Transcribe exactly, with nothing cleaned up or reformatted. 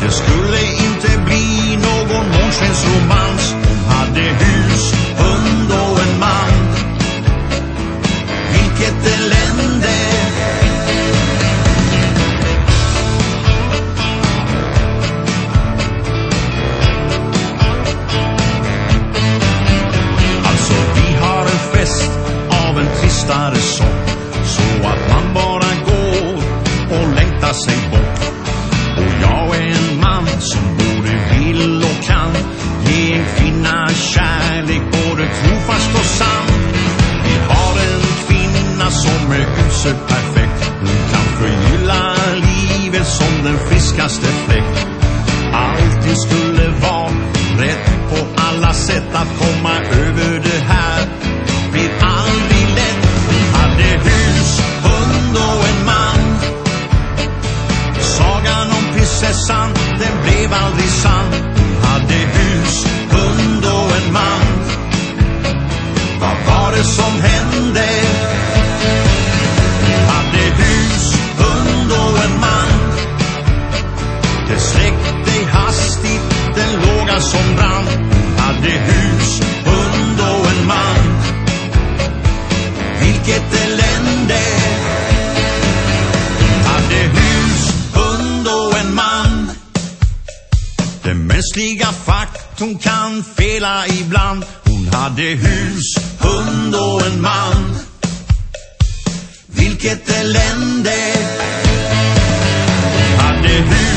Det skulle inte bli någon månskensromans. Hon hade hus, hund och en man. Vilket elände. Alltså vi har en fest av en tristare sort, så att man bara går och längtar sig bort. Och jag är en man som både vill och kan ge en kvinna kärlek, både trofast och sann. Vi har en kvinna som är uselt perfekt. Hon kan förgylla livet som den friskaste fläkt. Allting skulle vara rätt på alla sätt. Att komma över det här blir aldrig lätt. Hon hade hus, hund och en man. Sagan om prinsessan, den blev aldrig sann. Hon hade hus, hund och en man. Vad var det som hände? Hon hade hus, hund och en man. Det sträckte hastigt, den låga som brann. Hon hade hus, hund och en man. Vilket elände. Hon hade hus, hund och en man. Den mänskliga faktorn kan fela ibland. Hon hade hus, hund och en man. Vilket elände. Hon hade hus.